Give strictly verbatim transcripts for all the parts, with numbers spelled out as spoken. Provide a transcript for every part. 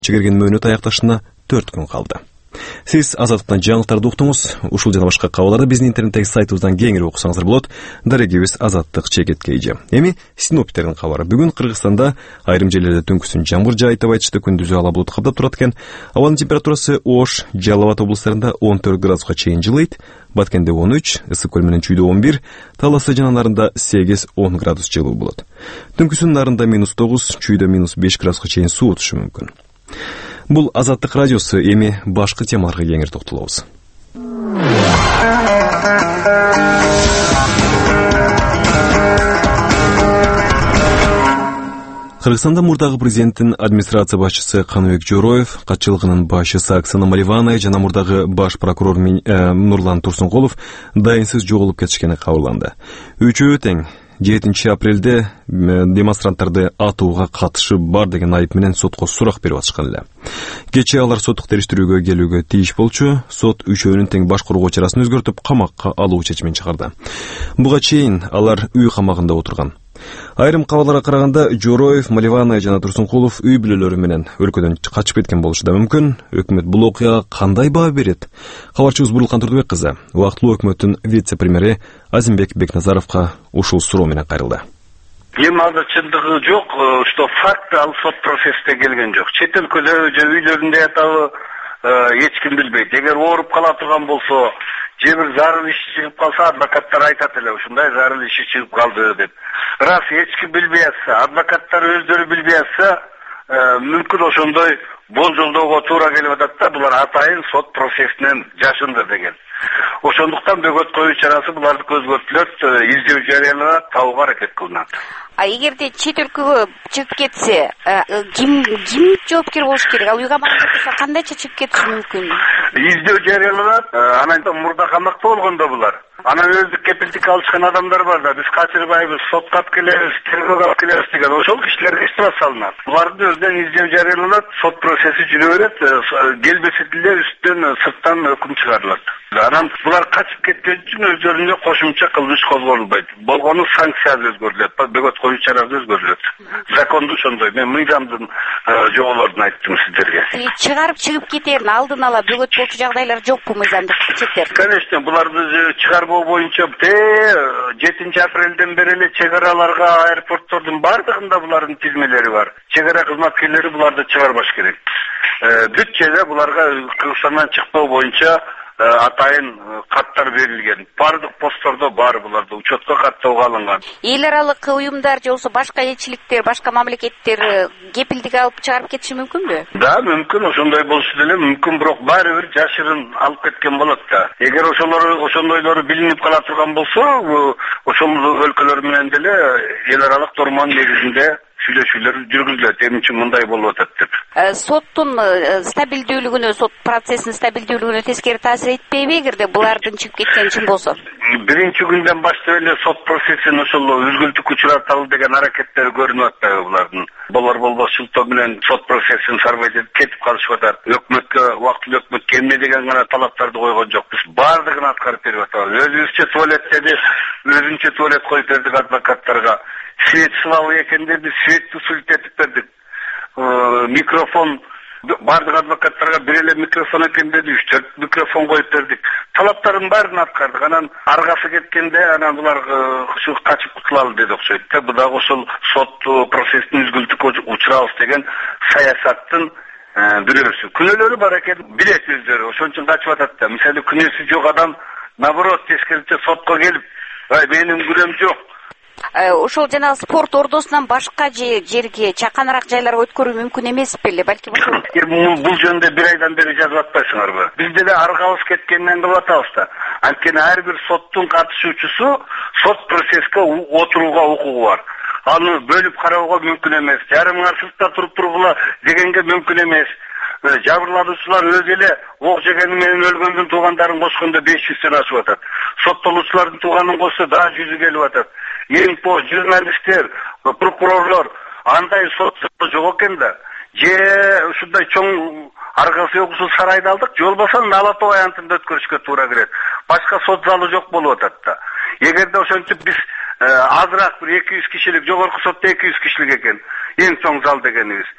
чегерген мөөнөт аякташына төрт күн калды. Сиз Азаттыктан жаңылыктарды уктуңуз. Ушул жана башка кабарларды биздин интернеттеги сайтыбыздан кеңири окусаңыздар болот. Дарегибиз Азаттык чекит кейжи. Эми синоптиктердин кабары. Бүгүн Кыргызстанда айрым жерлерде түнкүсүн жамгыр жаайтып айтышты, күндүзү ала булут каптап турат экен. Абанын температурасы Ош, Жалал Абад облустарында он төрт градуска чейин жылыйт. Баткенде он үч, Ысык көл менен Чүйдө он бир, Таласы жана нарында сегиз он градус жылуу болот. Түнкүсүн нарында минус тогуз, Чүйдө минус беш градуска чейин суутушу мүмкүн. Бул Азаттык радиосу. Эми башкы темаларга кеңири токтолобуз. Кыргызстанда мурдагы президенттин администрация башчысы Каныбек Жороев, катчылыгынын башчысы Оксана Маливанова жана мурдагы баш прокурор Нурлан Турсункулов дайынсыз жоголуп кетишкени кабарланды. Үчөө тең жетинчи апрелде демонстранттарды атууга катышы бар деген айып менен сотко сурак берип атышкан эле. Кечээ алар соттук териштирүүгө келүүгө тийиш болчу. Сот үчөөнүн тең баш кургоо чарасын өзгөртүп камакка алуу чечимин чыгарды. Буга чейин алар үй камагында отурган. Айрым кабарларга караганда Жороев, Маливанова жана Турсункулов үй бүлөлөрү менен өлкөдөн качып кеткен болушу да мүмкүн. Өкмөт бул окуяга кандай баа берет? Кабарчыбыз Бурулкан Турдубек кызы убактылуу өкмөттүн вице-премьери Азимбек Бекназаровго ушул суроо менен кайрылды. Эми азыр чындыгы жок, что факт ал сот процессте келген жок. Чет өлкөдө же үйлөрүндө ятабы эч ким билбейт. Эгер ооруп кала турган болсо, же бир зарыл иш чыгып калса, адвокаттар айтат эле, ушундай зарыл иши чыгып калды деп. Раз эч ким билбей атса, адвокаттар өздөрү билбей атса, мүмкүн ошондой болжолдоого туура келип атат да, булар атайын сот процессинен жашынды деген. Ошондуктан бөгөт коюу чарасы булардыкы өзгөртүлөт, издөө жарыяланат, табууга аракет кылынат. А эгерде чет өлкөгө чыгып кетсе, ким ким жоопкер болуш керек? Ал үй камакта турса кандайча чыгып кетиши мүмкүн? Издөө жарыяланат, анан мурда камакта болгондо булар. Анан өздүк кепилдик алышкан адамдар бар да, биз качырбайбыз, сотко алып келебиз, тергөөгө алып келебиз деген ошол кишилерге штраф салынат. Булардын өздөн издөө жарыяланат, сот процесси жүрө берет, келбесе деле үстүн сырттан өкүм чыгарылат. Анан булар качып кеткен үчүн өздөрүнө кошумча кылмыш козголбойт. Болгону санкциясы өзгөрүлөт, бөгөт коюу чарасы өзгөрүлөт. Законду ошондой. Мен мыйзамдын жоболорун айттым сиздерге. Чыгарып чыгып кетерин алдын ала бөгөт болчу жагдайлар жокпу мыйзамдык чектер? Конечно, буларды чыгарбоо боюнча жетинчи апрелден бери эле чек араларга, аэропорттордун бардыгында булардын тизмелери бар. Чек ара кызматкерлери буларды чыгарбаш керек. Бүт жерде буларга Кыргызстандан чыкпоо боюнча атайын каттар берилген. Бардык посттордо бар буларды учетко каттоого алынган. Эл аралык уюмдар же болбосо башка элчиликтер, башка мамлекеттер кепилдик алып чыгарып кетиши мүмкүнбү? Да, мүмкүн, ошондой болушу деле мүмкүн, бирок баары бир жашырын алып кеткен болот да. Эгер ошолор ошондойлору билинип кала турган болсо, ошол өлкөлөр менен деле эл аралык тормон негизинде сүйлөшүүлөр жүргүзүлөт. Эмне мындай болуп атат деп. Соттун стабилдүүлүгүнө, сот процессинин стабилдүүлүгүнө тескери таасир этпейби эгерде булардын чыгып кеткени чын болсо? Биринчи күндөн баштап эле сот процессин ошол үзгүлтүккө учураталы деген аракеттер көрүнүп атпайбы булардын? Болор болбос шылтоо менен сот процессин сарбайт этип кетип калышып атат. Өкмөткө, убактылуу өкмөткө эмне деген гана талаптарды койгон жокпуз. Бардыгын аткарып берип атабыз. Өзүбүзчө туалеттерди өзүнчө туалет коюп бердик адвокаттарга. Свет славы экен деп светти сүлтетип бердик. Микрофон бардык адвокаттарга бир эле микрофон экен деди, үч төрт микрофон коюп бердик. Талаптардын баарын аткардык. Анан аргасы кеткенде анан булар ушу качып кутулалы деди окшойт. Бу дагы ошол сот процессин үзгүлтүккө учурабыз деген саясаттын бирөөсү. Күнөөлөрү бар экен, билет өздөрү. Ошон үчүн качып атат да. Мисалы күнөөсү жок адам наоборот тескерисинче сотко келип, "Ай, менин күнөөм жок." Ошол жана спорт ордосунан башка жерге, чаканыраак жайларга өткөрүү мүмкүн эмес беле? Балким ошол. Бул жөнүндө бир айдан бери жазып атпайсыңарбы? Биз деле аргабыз кеткенден кылып атабыз да. Анткени ар бир соттун катышуучусу сот процесске отурууга укугу бар. Аны бөлүп кароого мүмкүн эмес. Жарымыңар сыртта туруп тургула дегенге мүмкүн эмес. Жабырлануучулар өз эле ок жегени менен өлгөндүн туугандарын кошкондо беш жүздөн ашып атат. Соттолуучулардын тууганын кошсо дагы жүзү келип атат. Эң по журналисттер, прокурорлор андай сот жок экен да. Же ушундай чоң аргасы окусу сарайды алдык, же болбосо Ала-Тоо аянтында өткөрүшкө туура келет. Башка сот залы жок болуп атат да. Эгерде ошентип биз азыраак бир эки жүз кишилик, жогорку сотто эки жүз кишилик экен. Эң чоң зал дегенибиз.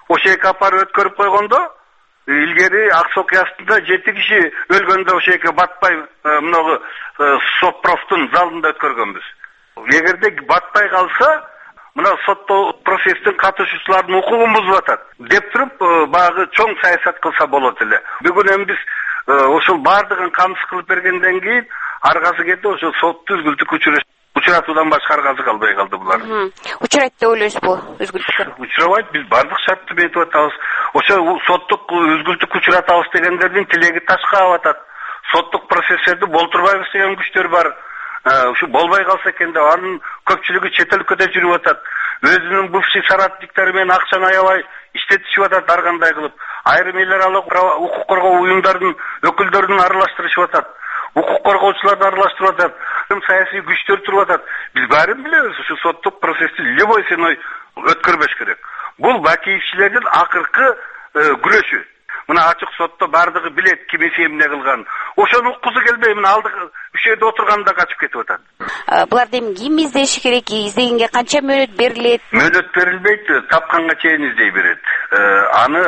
ошол эки апарып өткөрүп койгондо илгери Ак Суу окуясында жети киши өлгөндө ошол эки батпай мынагы Сотпрофтун залында өткөргөнбүз. Эгерде батпай калса, мына соттоо процесстин катышуучулардын укугун бузуп атат деп туруп баягы чоң саясат кылса болот эле. Бүгүн эми биз ошол баардыгын камсыз кылып бергенден кийин аргасы кетип ошол сотту үзгүлтүккө учуратуудан башка аргасы калбай калды булар. Учурайт деп ойлойсузбу үзгүлтүккө? Учурабайт, биз бардык шартты бекитип атабыз. Ошо соттук үзгүлтүккө учуратабыз дегендердин тилеги ташка калып атат. Соттук процесстерди болтурбайбыз деген күчтөр бар. Ушу болбой калса экен деп анын көпчүлүгү чет өлкөдө жүрүп атат. Өзүнүн бывший соратниктери менен акчаны аябай иштетишип атат ар кандай кылып. Айрым эл аралык укук коргоо уюмдардын өкүлдөрүн аралаштырышып атат. Укук коргоочуларды аралаштырып атат. Саясий күчтөр туруп атат. Биз баарын билебиз, ушу соттук процессти любой ценой өткөрбөш керек. Бул Бакиевчилердин акыркы күрөшү. Мына ачык сотто бардыгы билет ким эсебине кылган. Ошону уккузу келбей мына алдык үч жерде отурганда качып кетип атат. Буларды эми ким издеши керек? Издегенге канча мөөнөт берилет? Мөөнөт берилбейт, тапканга чейин издей берет. Аны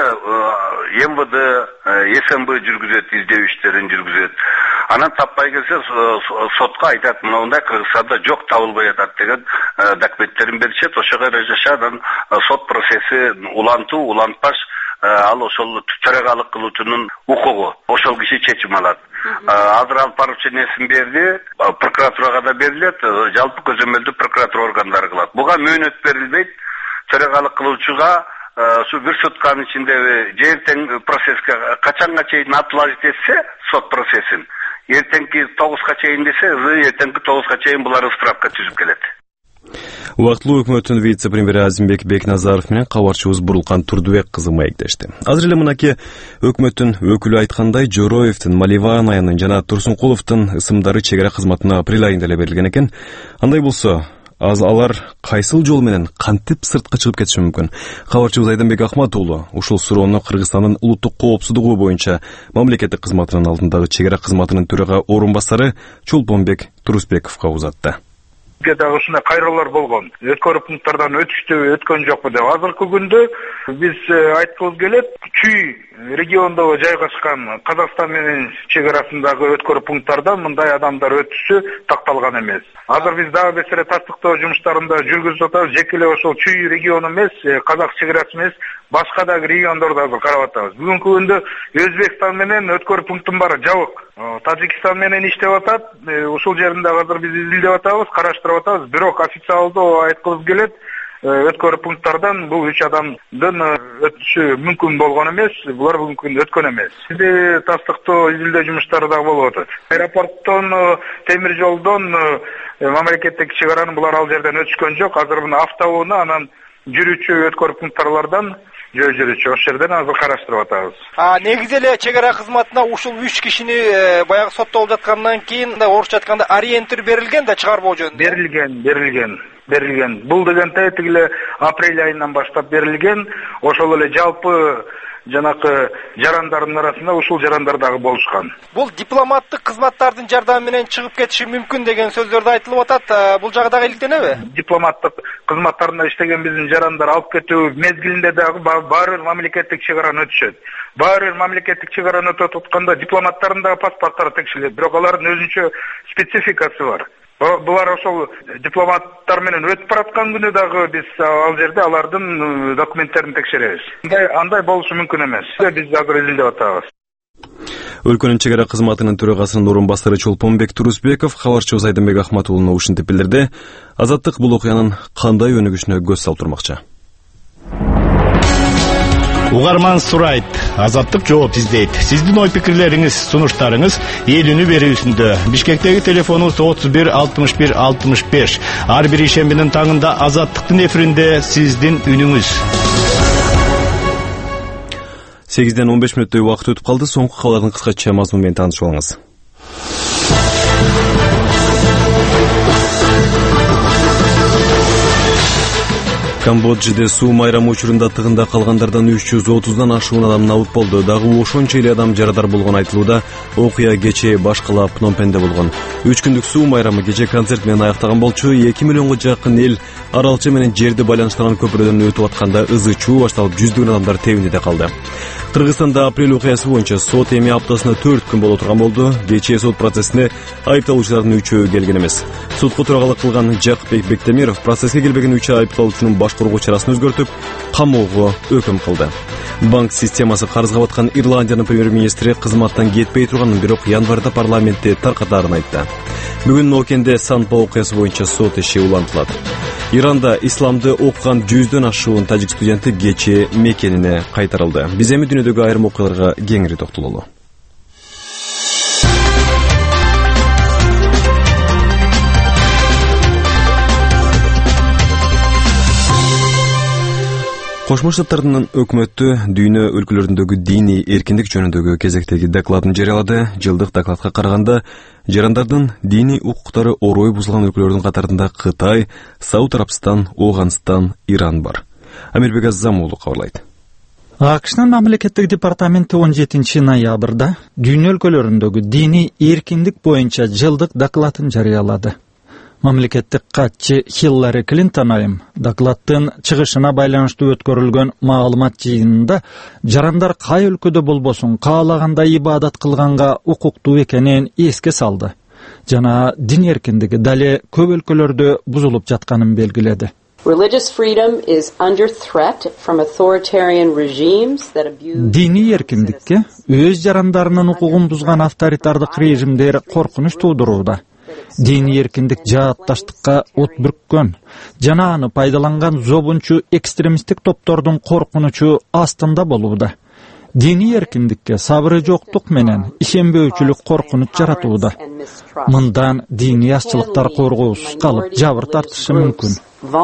эм вэ дэ, эс эм бэ жүргүзөт, издөө иштерин жүргүзөт. Анан таппай келсе сотко айтат, мындай Кыргызстанда жок, табылбай атат деген документтерин беришет. Ошого жараша сот процесси улантуу, улантпаш ал ошол төрагалык кылуучунун укугу. Ошол киши чечим алат. Азыр ал поручениясын берди, прокуратурага да берилет, жалпы көзөмөлдүү прокуратура органдары кылат. Буга мөөнөт берилбейт. Төрагалык кылуучуга ушу бир сутканын ичинде же эртең процесске качанга чейин атлажит этсе сот процессин, эртеңки тогузга чейин десе, эртеңки тогузга чейин булар справка түзүп келет. Убактылуу өкмөттүн вице-премьери Азимбек Бекназаров менен кабарчыбыз Бурулкан Турдубек кызы маектешти. Азыр эле мынакей өкмөттүн өкүлү айткандай, Жороевдин, Маливанаянын жана Турсункуловдун ысымдары чек ара кызматына апрель айында эле берилген экен. Андай болсо, аз алар кайсыл жол менен кантип сыртка чыгып кетиши мүмкүн? Кабарчыбыз Айданбек Ахматуулу ушул суроону Кыргызстандын улуттук коопсуздугу боюнча мамлекеттик кызматынын алдындагы чек ара кызматынын төрага орун басары Чолпонбек Турусбековго узатты. Дагы ушундай кайрылуулар болгон. Өткөрүү пункттардан өтүштү, өткөн жокпу деп. Азыркы күндө биз айткыбыз келет, Чүй региондо жайгашкан Казакстан менен чек арасындагы өткөрүү пункттардан мындай адамдар өтүшү такталган эмес. Азыр биз дагы бир тастыктоо жумуштарында жүргүзүп атабыз. Жеке эле ошол Чүй региону эмес, Казак чек арасы эмес, башка дагы региондорду азыр карап атабыз. Бүгүнкү күндө Өзбекстан менен өткөрүү пункттун бары жабык. Тажикстан менен иштеп атат. Ушул жеринде азыр биз изилдеп атабыз, караштырып атабыз. Бирок официалдуу айткыбыз келет, өткөрүү пункттардан бул үч адамдын өтүшү мүмкүн болгон эмес, булар бүгүнкү күндө өткөн эмес. Бизде тастыктоо изилдөө жумуштары дагы болуп атат. Аэропорттон, темир жолдон мамлекеттик чек араны булар ал жерден өтүшкөн жок. Азыр мына автоунаа анан жүрүүчү өткөрүү пункттарлардан жөө жүрүүчү ошол жерден азыр караштырып атабыз. А негизи эле чек ара кызматына ушул үч кишини баягы соттолуп жаткандан кийин орусча айтканда ориентир берилген да чыгарбоо жөнүндө. Берилген, берилген. берилген. Бул дегенде тигиле апрель айынан баштап берилген. Ошол эле жалпы жанакы жарандардын арасында ушул жарандар дагы болушкан. Бул дипломаттык кызматтардын жардамы менен чыгып кетиши мүмкүн деген сөздөрдү айтылып атат. Бул жагы дагы иликтенеби? Дипломаттык кызматтарында иштеген биздин жарандар алып кетүү мезгилинде дагы баары мамлекеттик чек араны өтүшөт. Баары мамлекеттик чек араны өтүп атканда дипломаттардын дагы паспорттары текшерилет. Бирок алардын өзүнчө спецификасы бар. Булар ошол дипломаттар менен өтүп бараткан күнү дагы биз ал жерде алардын документтерин текшеребиз. Андай андай болушу мүмкүн эмес. Биз азыр изилдеп атабыз. Өлкөнүн чек ара кызматынын төрагасынын орун басары Чолпонбек Турусбеков кабарчыбыз Айданбек Ахматуулуна ушинтип билдирди. Азаттык бул окуянын кандай өнүгүшүнө көз салып турмакчы. Угарман сурайт, Азаттык жооп издейт. Сиздин ой пикирлериңиз, сунуштарыңыз эл үнү берүүсүндө. Бишкектеги телефонубуз отуз бир алтымыш бир алтымыш беш. Ар бир ишембинин таңында Азаттыктын эфиринде сиздин үнүңүз. сегизден он беш мүнөттөй убакыт өтүп калды. Соңку кабарлардын кыскача мазмуну менен таанышып алыңыз. Камбоджада суу майрамы учурунда тыгында калгандардан үч жүз отуздан ашуун адам набыт болду. Дагы ошончо эле адам жарадар болгон айтылууда. Окуя кечээ баш кала Пномпенде болгон. Үч күндүк суу майрамы кечээ концерт менен аяктаган болчу. эки миллионго жакын эл аралчы менен жерди байланыштырган көпүрөдөн өтүп атканда ызы чуу башталып жүздөгөн адамдар тебиндиде калды. Кыргызстанда апрель окуясы боюнча сот эми аптасына төрт күн боло турган болду. Кечээ сот процессине айыпталуучулардын үчөө келген эмес. Сотко турагалык кылган Жакпек Бектемиров процесске келбеген үч айыпталуучунун баш коргоо чарасын өзгөртүп, камоого өкүм кылды. Банк системасы карызга баткан Ирландиянын премьер-министри кызматтан кетпей турганын, бирок январда парламентте таркатаарын айтты. Бүгүн Нокенде Сан-Паулу окуясы боюнча сот иши улантылат. Иранда исламды окуган жүздөн ашуун тажик студенти кечээ мекенине кайтарылды. Биз эми дүйнөдөгү айрым окуяларга кеңири токтололу. Кошмо Штаттардын өкмөтү дүйнө өлкөлөрүндөгү диний эркиндик жөнүндөгү кезектеги докладын жарыялады. Жылдык докладка караганда, жарандардын диний укуктары орой бузулган өлкөлөрдүн катарында Кытай, Сауд Арабстан, Ооганстан, Иран бар. Амирбек Аззам уулу кабарлайт. АКШнын мамлекеттик департаменти он жетинчи ноябрда дүйнө өлкөлөрүндөгү диний эркиндик боюнча жылдык докладын жарыялады. Мамлекеттик катчы Хиллари Клинтон айым докладдын чыгышына байланыштуу өткөрүлгөн маалымат жыйынында жарандар кай өлкөдө болбосун каалагандай ибадат кылганга укуктуу экенин эске салды. Жана дин эркиндиги дале көп өлкөлөрдө бузулуп жатканын белгиледи. Диний эркиндикке өз жарандарынын укугун бузган авторитардык режимдер коркунуч туудурууда. Диний эркиндик жаатташтыкка от бүрккөн, жана аны пайдаланган зобунчу экстремисттик топтордун коркунучу астында болууда. Диний эркиндикке сабыры жоктук менен ишенбөөчүлүк коркунуч жаратууда. Мындан диний азчылыктар коргоосуз калып, жабыр тартышы мүмкүн,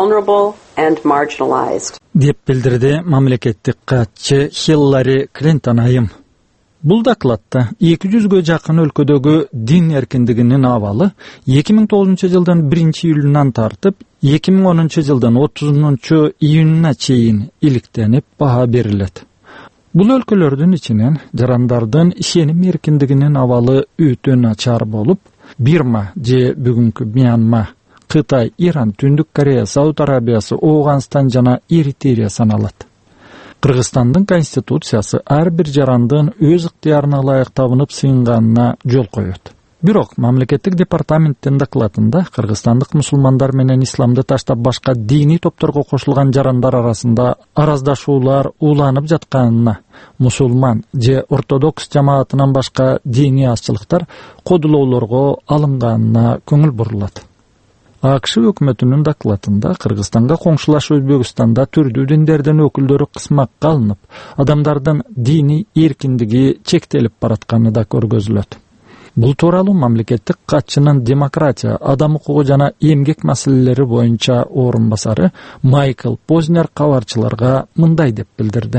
деп билдирди мамлекеттик катчы Хиллари Клинтон айым. Бул докладта эки жүзгө жакын өлкөдөгү дин эркиндигинин абалы эки миң тогузунчу жылдын биринчи июлунан тартып эки миң онунчу жылдын отузунчу июнуна чейин иликтенип баа берилет. Бул өлкөлөрдүн ичинен жарандардын ишеним эркиндигинин абалы өтө начар болуп, Бирма же бүгүнкү Мьянма, Кытай, Иран, Түндүк Корея, Сауд Арабиясы, Ооганстан жана Эритрея саналат. Кыргызстандын конституциясы ар бир жарандын өз ыктыярына ылайык табынып сыйынганына жол коет. Бирок мамлекеттик департаменттин докладында кыргызстандык мусулмандар менен исламды таштап башка диний топторго кошулган жарандар арасында араздашуулар уланып жатканына, мусулман же ортодокс жамаатынан башка диний азчылыктар кодулоолорго алынганына көңүл бурулат. АКШ өкмөтүнүн докладында Кыргызстанга коңшулаш Өзбекстанда түрдүү диндердин өкүлдөрү кысмакка алынып, адамдардын диний эркиндиги чектелип баратканы да көргөзүлөт. Бул тууралуу мамлекеттик катчынын демократия, адам укугу жана эмгек маселелери боюнча орун басары Майкл Познер кабарчыларга мындай деп билдирди.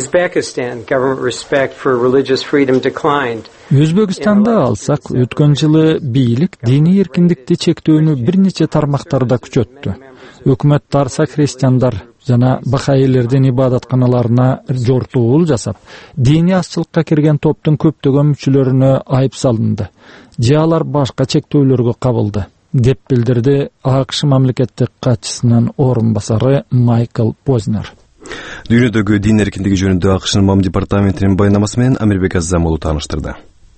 Өзбекстанда алсак, өткөн жылы бийлик диний эркиндикти чектөөнү бир нече тармактарда күчөттү. Өкмөт тарса христиандар жана бахаилердин ибадатканаларына жортуул жасап, диний азчылыкка кирген топтун көптөгөн мүчөлөрүнө айып салынды. Же алар башка чектөөлөргө кабылды, деп билдирди АКШ мамлекеттик катчысынын орун басары Майкл Познер. Дүйнөдөгү дин эркиндиги жөнүндө АКШнын мам департаментинин баяндамасы менен Амирбек Аззам уулу тааныштырды.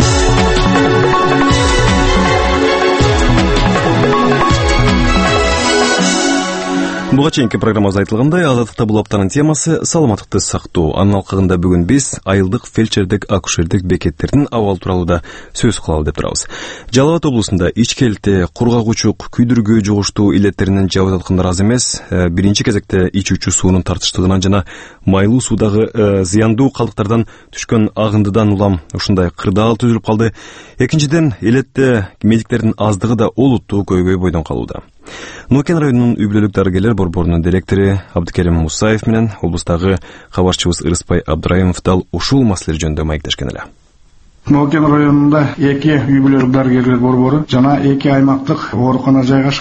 Буга чейинки программабызда айтылгандай, азаттыкта бул аптанын темасы саламаттыкты сактоо. Анын алкагында бүгүн биз айылдык фельдшердик акушердик бекеттердин абалы тууралуу да сөз кылалы деп турабыз. Жалал Абад облусунда ичкелте, кургагучук, күйдүргү жугуштуу илеттеринен жабыт аткандар аз эмес. Биринчи кезекте ичүүчү суунун тартыштыгынан жана майлуу суудагы зыяндуу калдыктардан түшкөн агындыдан улам ушундай кырдаал түзүлүп калды. Экинчиден, илетте медиктердин аздыгы да олуттуу көйгөй бойдон калууда. Нокен районунун үй-бүлөлүк дарыгерлер борборунун директору Абдыкерим Мусаев менен облустагы кабарчыбыз Ырыспай Абдраимов дал ушул маселелер жөнүндө маектешкен эле. Нокен районунда эки үй-бүлөлүк дарыгерлер борбору жана эки аймактык оорукана жайгашкан.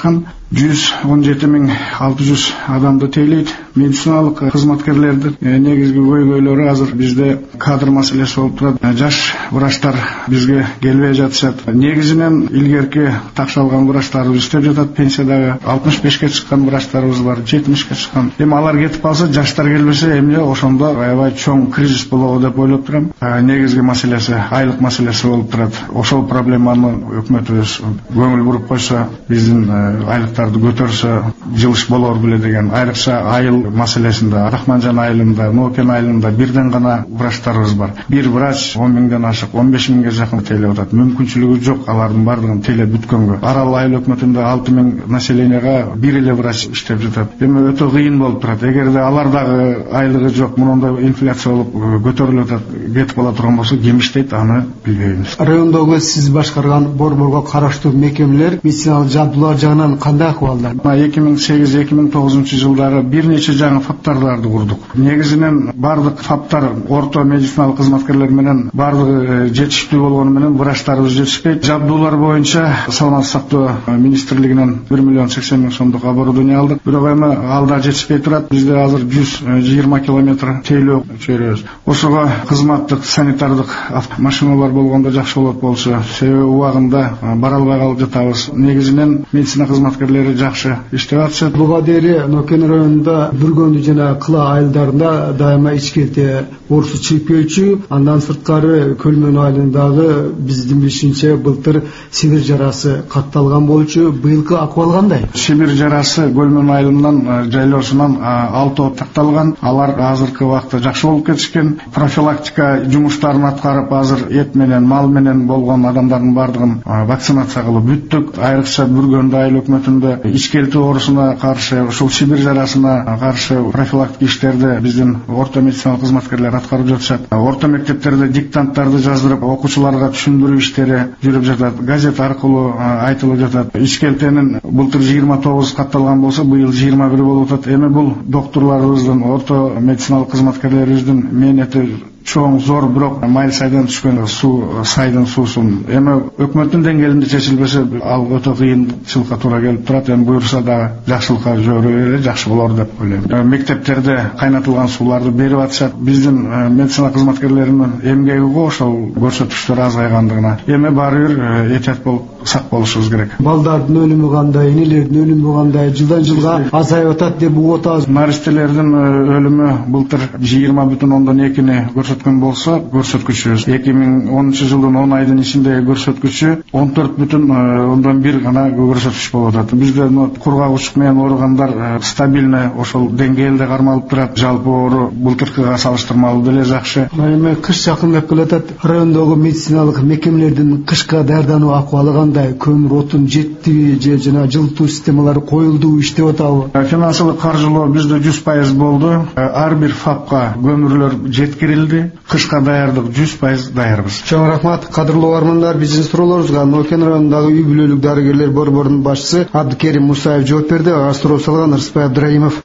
жүз он жети миң алты жүз адамды тейлейт. Медициналык кызматкерлердин негизги көйгөйлөрү азыр бизде кадр маселеси болуп турат. Жаш врачтар бизге келбей жатышат. Негизинен илгерки такшалган врачтарыбыз иштеп жатат. Пенсиядагы алтымыш бешке чыккан врачтарыбыз бар, жетимишке чыккан. Эми алар кетип калса, жаштар келбесе, эмне ошондо аябай чоң кризис болобу деп ойлоп турам. Негизги маселеси айлык маселеси болуп турат. Ошол проблеманы өкмөтүбүз көңүл буруп койсо, биздин айлыктарды көтөрсө, жылыш болор беле деген. Айрыкча айыл маселесинде, Рахманжан айылында, Нокен айылында бирден гана врачтарыбыз бар. Бир врач он миңден ашык, он беш миңге жакын тейлеп атат. Мүмкүнчүлүгү жок алардын бардыгын тейлеп бүткөнгө. Арал айыл өкмөтүндө алты миң населенияга бир эле врач иштеп жатат. Эми өтө кыйын болуп турат. Эгерде алар дагы айлыгы жок, мындай инфляция болуп көтөрүлүп атат, кетип кала турган болсо, ким иштейт, аны билбейбиз. Райондогу сиз башкарган борборго караштуу мекемелер медициналык жабдуулар жагынан кандай акыбалда? эки миң сегиз эки миң тогузунчу жылдары бир нече жаңы фаптарларды курдук. Негизинен бардык фаптар орто медициналык кызматкерлер менен бардыгы жетиштүү болгону менен врачтарыбыз жетишпейт. Жабдуулар боюнча саламаттык сактоо министрлигинен бир миллион сексен миң сомдук оборудование алдык. Бирок эми алда жетишпей турат. Бизде азыр жүз жыйырма километр тейлөө чөйрөбүз. Ошого кызматтык санитардык машиналар болгондо жакшы болот болчу. Себеби убагында бара албай калып жатабыз. Негизинен медицина кызматкерлери жакшы иштеп атышат. Буга дейин Нокен районунда Бүргөндү жана Кыла айылдарында дайыма ичкерте оорусу чийпөөчү, андан сырткары Көлмөн айылындагы биздин билишинче былтыр Сибир жарасы катталган болчу. Быйылкы акыбал кандай? Сибир жарасы Көлмөн айылынан жайлоосунан алты такталган. Алар азыркы убакта жакшы болуп кетишкен. Профилактика жумуштарын аткарып, азыр эт менен, мал менен болгон адамдардын бардыгын вакцинация кылып бүттүк. Айрыкча Бүргөндү айыл өкмөтүндө ичкерте оорусуна каршы, ушул Сибир жарасына каршы профилактика иштерди биздин орто медициналык кызматкерлер аткарып жатышат. Орто мектептерде диктанттарды жаздырып, окуучуларга түшүндүрүү иштери жүрүп жатат. Газет аркылуу айтылып жатат. Ичкертенин былтыр жыйырма тогуз катталган болсо, быйыл жыйырма бир болуп атат. Эми бул доктурларыбыздын, орто медициналык кызматкерлерибиздин мээнети чоң, зор, бирок майыл сайдан түшкөн суу, сайдын суусун эми өкмөттүн деңгээлинде чечилбесе, ал өтө кыйынчылыкка туура келип турат. Эми буюрса да жакшылыкка жөрү эле жакшы болор деп ойлойм. Мектептерде кайнатылган сууларды берип атышат. Биздин медицина кызматкерлеринин эмгеги го ошол көрсөткүчтөр азайгандыгына. Эми баары бир этият болуп, сак болушубуз керек. Балдардын өлүмү кандай, энелердин өлүмү кандай, жылдан жылга азайып атат деп угуп атабыз. Наристелердин өлүмү былтыр жыйырма бүтүн ондон экини көрсөткөн болсо, көрсөткүчүбүз эки миң онунчу жылдын он айдын ичиндеги көрсөткүчү он төрт бүтүн ондон бир гана көрсөткүч болуп атат. Бизде кургак учук менен ооругандар стабильный ошол деңгээлде кармалып турат. Жалпы оору былтыркыга салыштырмалуу деле жакшы. Эми кыш жакындап келатат. Райондогу медициналык мекемелердин кышка даярдануу акыбалы кандай? Көмүр отун жеттиби же жана жылытуу системалары коюлду, иштеп атабы? Финансылык каржылоо бизде жүз пайыз болду. Ар бир фапка көмүрлөр жеткирилди. Кышка даярдык жүз пайыз даярбыз. Чоң рахмат, кадырлуу армандар. Биздин суроолорубузга Нокен районундагы үй бүлөлүк дарыгерлер борборунун башчысы Абдыкерим Мусаев жооп берди. Ага суроо салган Рыспай Абдыраимов.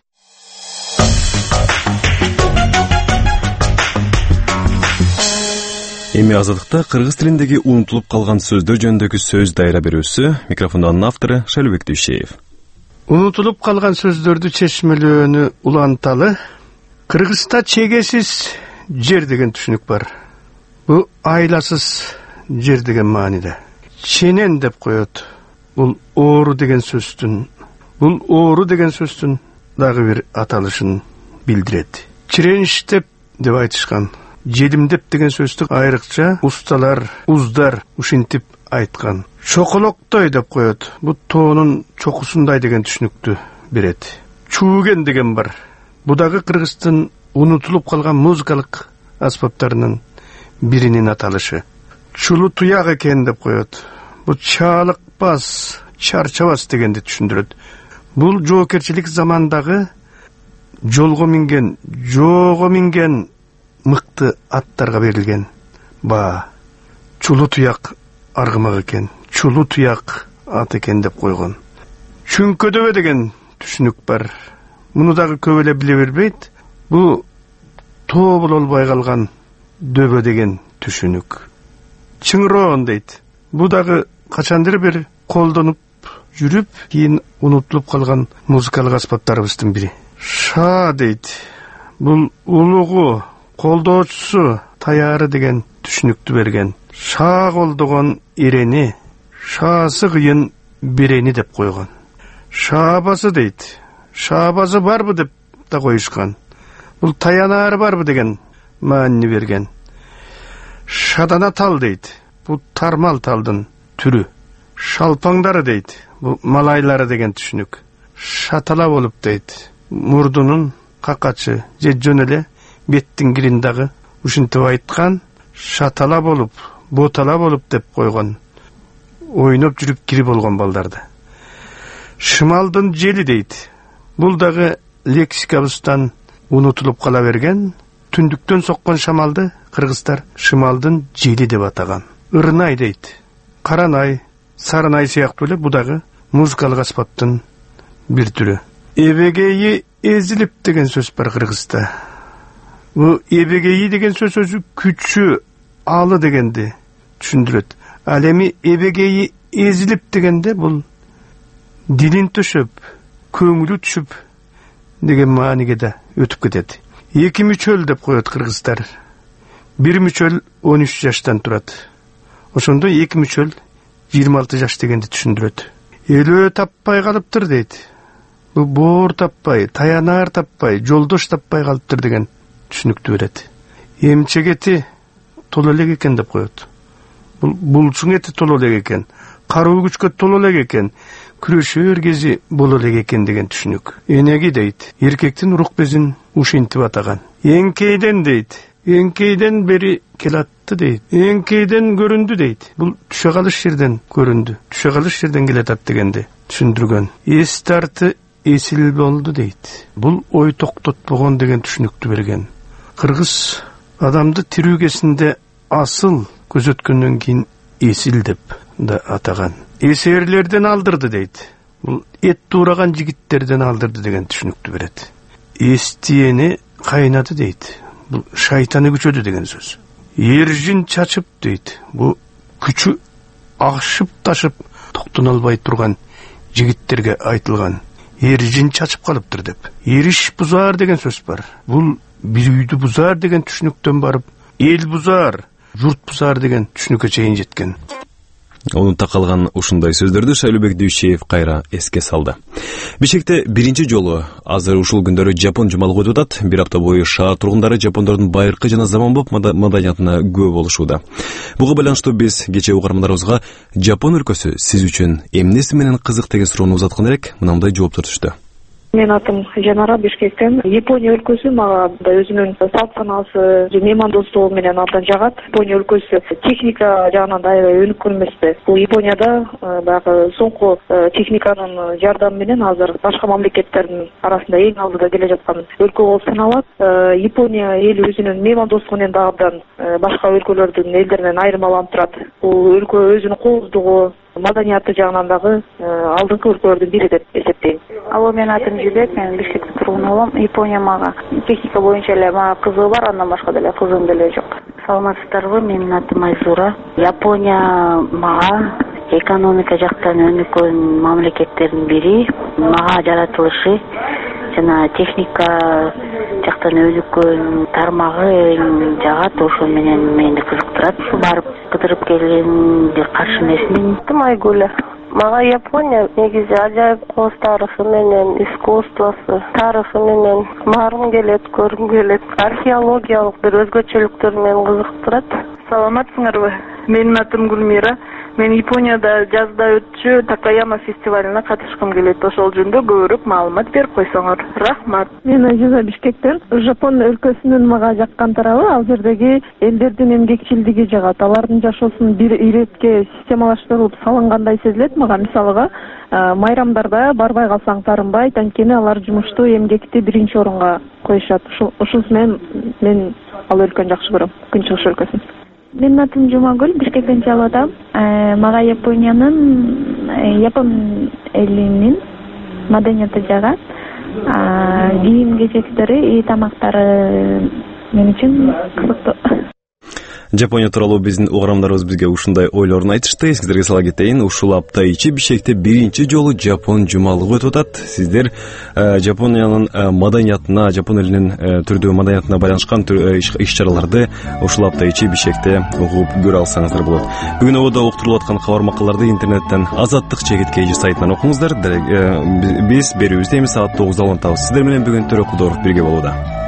Эми азаттыкта кыргыз тилиндеги унутулуп калган сөздөр жөнүндөгү сөз дайра берүүсү, микрофондун автору Шалбек Дүйшеев. Унутулуп калган сөздөрдү чечмелөөнү уланталы. Кыргызста чегесиз жер деген түшүнүк бар. Бул айласыз жер деген мааниде. Ченен деп коет. Бул оору деген сөздүн, бул оору деген сөздүн дагы бир аталышын билдирет. Чиреничтеп деп айтышкан. Жедимдеп деген сөздү айрыкча усталар, уздар ушинтип айткан. Чоколоктой деп коет. Бул тоонун чокусундай деген түшүнүктү берет. Чууген деген бар. Бу дагы кыргыздын унутулуп калган музыкалык аспаптарынын биринин аталышы. Чулу туяк экен деп коет. Бу чаалыкпас, чарчабас дегенди түшүндүрөт. Бул жоокерчилик замандагы жолго минген, жоого минген мыкты аттарга берилген баа. Чулу туяк аргымак экен, чулу туяк ат экен деп койгон. Чүңкөдөбө деген түшүнүк бар. Муну дагы көп эле биле бербейт. Бу тоо боло албай калган дөбө деген түшүнүк. Чыңроон дейт. Бу дагы качандыр бир колдонуп жүрүп, кийин унутулуп калган музыкалык аспаптарыбыздын бири. Ша дейт. Бул улугу, колдоочусу, таяры деген түшүнүктү берген. Ша колдогон ирени, шаасы кыйын берени деп койгон. Шаабасы дейт. Шаабасы барбы деп да коюшкан. Бул таянары барбы деген маани берген. Шадана тал дейт. Бул тармал талдын түрү. Шалпаңдары дейт. Бул малайлары деген түшүнүк. Шатала болуп дейт. Мурдунун какачы же жөн эле беттин кириндагы ушинтип айткан шатала болуп, ботала болуп деп койгон. Ойноп жүрүп кири болгон балдарды. Шымалдын жели дейт. Бул дагы лексикабыздан унутулуп кала берген. Түндүктөн соккон шамалды кыргыздар шымалдын жели деп атаган. Ырнай дейт. Каранай, сарынай сыяктуу эле бу дагы музыкалык аспаптын бир түрү. Эбегейи эзилип деген сөз бар кыргызда. Бу эбегейи деген сөз өзү күчү, алы дегенди түшүндүрөт. Ал эми эбегейи эзилип дегенде бул дилин төшөп, көңүлү түшүп деген мааниге да өтүп кетет. Эки мүчөл деп коет кыргыздар. Бир мүчөл он үч жаштан турат. Ошондо эки мүчөл жыйырма алты жаш дегенди түшүндүрөт. Элөө таппай калыптыр дейт. Бу боор таппай, таянаар таппай, жолдош таппай калыптыр деген түшүнүктү берет. Эмчек эти толо элек экен деп коет. Бул булчуң эти толо элек экен, каруу күчкө толо элек экен, күрөшөр кези боло элек экен деген түшүнүк. Энеги дейт. Эркектин урук безин ушинтип атаган. Эңкейден дейт. Эңкейден бери келатты дейт. Эңкейден көрүндү дейт. Бул түшө калыш жерден көрүндү. Түшө калыш жерден келатат дегенди түшүндүргөн. Эс тарты эсил болду дейт. Бул ой токтотпогон деген түшүнүктү берген. Кыргыз адамды тирүү кезинде асыл көзөткөндөн кийин эсил деп да атаган. Эсерлерден алдырды дейт. Бул эт туураган жигиттерден алдырды деген түшүнүктү берет. Эстиени кайнады дейт. Бул шайтаны күчөдү деген сөз. Эржин чачып дейт. Бул күчү агышып ташып токтоно албай турган жигиттерге айтылган. Эржин чачып калыптыр деп. Эриш бузаар деген сөз бар. Бул бир үйдү бузаар деген түшүнүктөн барып, эл бузаар, журт бузаар деген түшүнүккө чейин жеткен. Унута калган ушундай сөздөрдү Шайлообек Дүйшеев кайра эске салды. Бишкекте биринчи жолу азыр ушул күндөрү Жапон жумалыгы өтүп атат. Бир апта бою шаар тургундары жапондордун байыркы жана заманбап маданиятына күбө болушууда. Буга байланыштуу биз кечээ угармандарыбызга Жапон өлкөсү сиз үчүн эмнеси менен кызык деген суроону узаткан элек, мындай жооптор түштү. Мен атым Жанара, Бишкектен. Япония өлкөсү мага өзүнүн салт санаасы, меймандостугу менен абдан жагат. Япония өлкөсү техника жагынан да аябай өнүккөн эмеспи. Бул Японияда баягы соңку техниканын жардамы менен азыр башка мамлекеттердин арасында эң алдыда келе жаткан өлкө болуп саналат. Япония эли өзүнүн меймандостугу менен да абдан башка өлкөлөрдүн элдеринен айырмаланып турат. Бул өлкө өзүнүн кооздугу, маданияты жагынан дагы алдыңкы өлкөлөрдүн бири деп эсептейм. Алло, мен атым Жибек, мен Бишкектин тургуну болом. Япония мага техника боюнча эле мага кызыгы бар, андан башка деле кызыгым деле жок. Саламатсыздарбы, менин атым Айзура. Япония мага экономика жактан өнүккөн мамлекеттердин бири. Мага жаратылышы жана техника жактан өнүккөн тармагы эң жагат, ошо менен мени кызыктырат. Барып кыдырып келгенди каршы эмесмин. Айгуля. Мага Япония негизи ажайып коз тарыхы менен, искусствосу, тарыхы менен баргым келет, көргүм келет. Археологиялык бир өзгөчөлүктөр менен кызыктырат. Саламатсыңарбы? Менин атым Гүлмира. Мен Японияда жазда өтчү Такаяма фестивалына катышкым келет. Ошол жөнүндө көбүрөөк маалымат берип койсоңор. Рахмат. Мен Ажиза, Бишкектен. Жапон өлкөсүнүн мага жаккан тарабы ал жердеги элдердин эмгекчилдиги жагат. Алардын жашоосун бир иретке системалаштырылып салынгандай сезилет мага. Мисалыга, майрамдарда барбай калсаң таарынбайт, анткени алар жумушту, эмгекти биринчи орунга коюшат. Ушунусу менен мен ал өлкөнү жакшы көрөм, Күнчыгыш өлкөсүн. Менин атым Жумагүл, Бишкектен чалып атам. Мага Япониянын, Япон элинин маданияты жагат. Кийим кечектери, үй тамактары мен үчүн кызыктуу. Жапония тууралуу биздин угарымдарыбыз бизге ушундай ойлорун айтышты. Сиздерге сала кетейин, ушул апта ичи Бишкекте биринчи жолу Жапон жумалыгы өтүп атат. Сиздер Жапониянын маданиятына, Жапон элинин түрдүү маданиятына байланышкан иш-чараларды ушул апта ичи Бишкекте угуп көрө алсаңыздар болот. Бүгүн ободо уктурулуп аткан кабар макалдарды интернеттен Азаттык чегиткейи сайтынан окуңуздар. Биз берүүбүздө эми саат тогузда улантабыз. Сиздер менен бүгүн Төрөкулдоров бирге болууда.